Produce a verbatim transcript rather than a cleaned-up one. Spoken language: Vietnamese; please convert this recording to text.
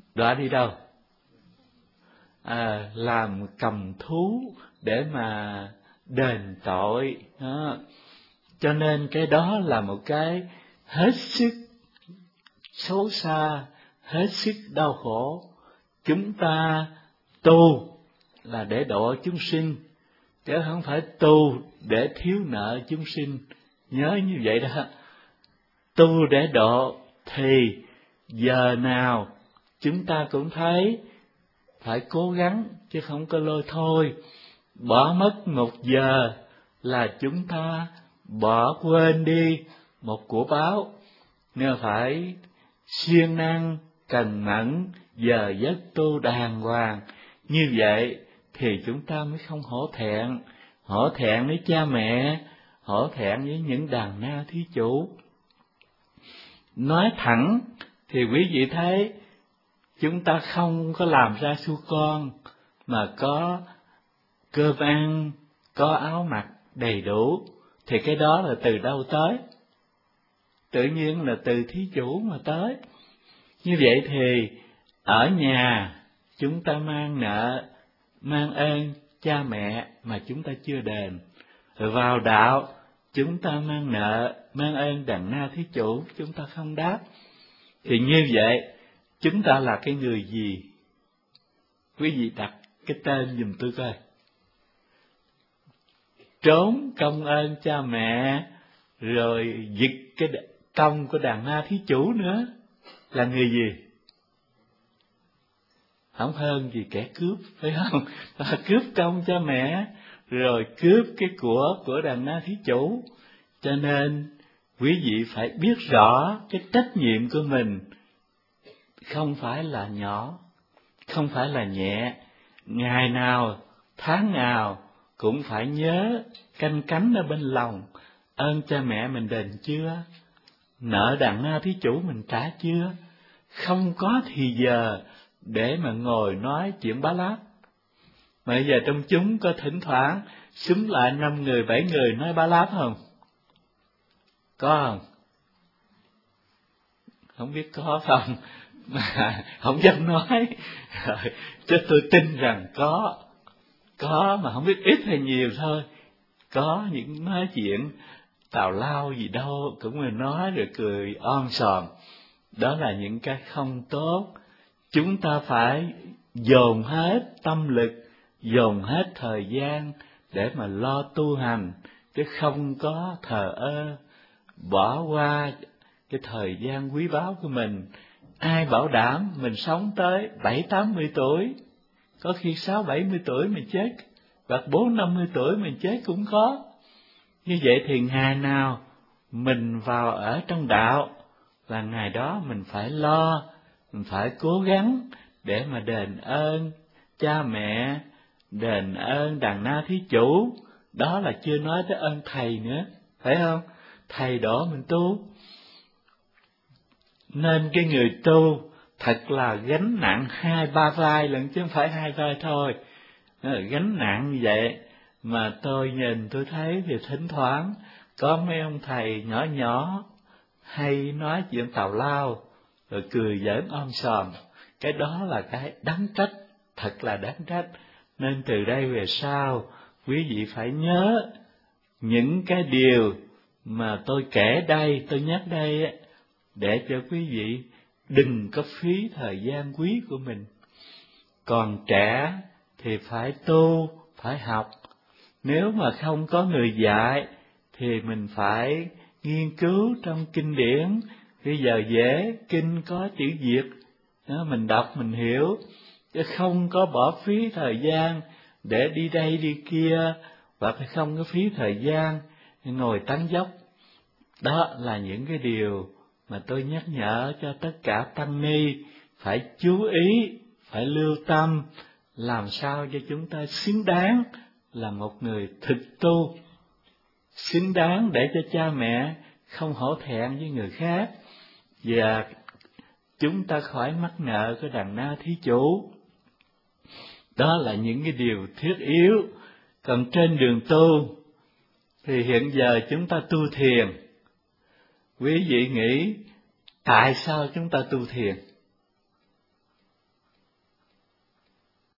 đọa đi đâu? À, làm cầm thú để mà đền tội đó. Cho nên cái đó là một cái hết sức xấu xa, hết sức đau khổ. Chúng ta tu là để độ chúng sinh, chứ không phải tu để thiếu nợ chúng sinh. Nhớ như vậy đó. Tu để độ thì giờ nào chúng ta cũng thấy phải cố gắng, chứ không có lôi thôi. Bỏ mất một giờ là chúng ta bỏ quên đi một của báo. Nếu phải siêng năng, cần mẫn, giờ giấc tu đàng hoàng, như vậy thì chúng ta mới không hổ thẹn. Hổ thẹn với cha mẹ, hổ thẹn với những đàn na thí chủ. Nói thẳng thì quý vị thấy, chúng ta không có làm ra su con, mà có cơm ăn, có áo mặc đầy đủ, thì cái đó là từ đâu tới? Tự nhiên là từ thí chủ mà tới. Như vậy thì ở nhà chúng ta mang nợ, mang ơn cha mẹ mà chúng ta chưa đền. Rồi vào đạo chúng ta mang nợ, mang ơn đàn na thí chủ chúng ta không đáp. Thì như vậy chúng ta là cái người gì? Quý vị đặt cái tên giùm tôi coi. Trốn công ơn cha mẹ, rồi giật cái công của đàn na thí chủ nữa, là người gì? Không hơn gì kẻ cướp, phải không? Ta cướp công cha mẹ, rồi cướp cái của của đàn na thí chủ. Cho nên quý vị phải biết rõ cái trách nhiệm của mình không phải là nhỏ, không phải là nhẹ. Ngày nào, tháng nào cũng phải nhớ canh cánh ở bên lòng. Ơn cha mẹ mình đền chưa? Nợ đàn na thí chủ mình trả chưa? Không có thì giờ để mà ngồi nói chuyện bá láp. Mà bây giờ trong chúng có thỉnh thoảng xúm lại năm người, bảy người nói bá láp không? Có không? Không biết có không? Mà không dám nói. Chứ tôi tin rằng có. Có mà không biết ít hay nhiều thôi. Có những nói chuyện tào lao gì đâu cũng là nói rồi cười om sòm. Đó là những cái không tốt. Chúng ta phải dồn hết tâm lực, dồn hết thời gian để mà lo tu hành, chứ không có thờ ơ, bỏ qua cái thời gian quý báu của mình. Ai bảo đảm mình sống tới bảy tám mươi tuổi, có khi sáu bảy mươi tuổi mình chết, hoặc bốn năm mươi tuổi mình chết cũng có. Như vậy thì ngày nào mình vào ở trong đạo là ngày đó mình phải lo, mình phải cố gắng để mà đền ơn cha mẹ, đền ơn đàn na thí chủ. Đó là chưa nói tới ơn thầy nữa, phải không? Thầy đổ mình tu. Nên cái người tu thật là gánh nặng hai ba vai lận, chứ không phải hai vai thôi. Gánh nặng như vậy mà tôi nhìn tôi thấy thì thỉnh thoảng có mấy ông thầy nhỏ nhỏ hay nói chuyện tào lao rồi cười giỡn om sòm. Cái đó là cái đáng trách, thật là đáng trách. Nên từ đây về sau quý vị phải nhớ những cái điều mà tôi kể đây, tôi nhắc đây, để cho quý vị đừng có phí thời gian quý của mình. Còn trẻ thì phải tu, phải học. Nếu mà không có người dạy thì mình phải nghiên cứu trong kinh điển. Bây giờ dễ, kinh có chữ Việt, đó, mình đọc mình hiểu, chứ không có bỏ phí thời gian để đi đây đi kia, hoặc không có phí thời gian ngồi tán dốc. Đó là những cái điều mà tôi nhắc nhở cho tất cả tăng ni phải chú ý, phải lưu tâm, làm sao cho chúng ta xứng đáng là một người thực tu, xứng đáng để cho cha mẹ không hổ thẹn với người khác, và chúng ta khỏi mắc nợ của đàn na thí chủ. Đó là những cái điều thiết yếu. Còn trên đường tu thì hiện giờ chúng ta tu thiền. Quý vị nghĩ tại sao chúng ta tu thiền?